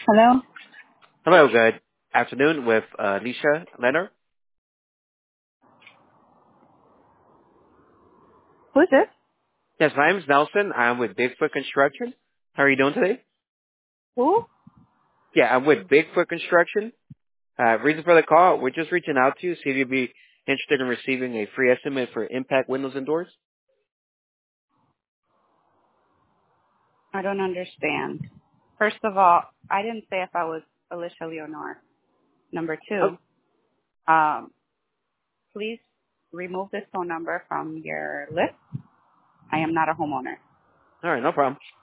Hello? Hello, good afternoon with Alicia Leonard. Who's this? Yes, my name is Nelson. I'm with Bigfoot Construction. How are you doing today? Who? Yeah, I'm with Bigfoot Construction. Reason for the call, we're just reaching out to you, see if you'd be interested in receiving a free estimate for impact windows and doors. I don't understand. First of all, I didn't say if I was Alicia Leonor. Number Oh, two, please remove this phone number from your list. I am not a homeowner. all right, no problem.